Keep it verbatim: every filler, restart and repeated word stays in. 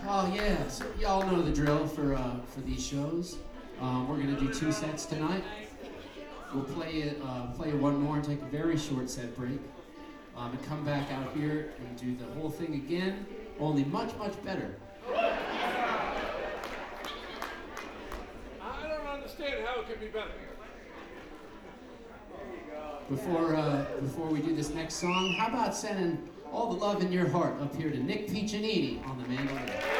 Oh yeah, so y'all know the drill for uh, for these shows. Um, we're gonna do two sets tonight. We'll play it, uh, play one more and take a very short set break, um, and come back out here and do the whole thing again, only much much better. I don't understand how it can be better. Before uh, before we do this next song, how about sending all the love in your heart up here to Nick Piccinini on the mandolin?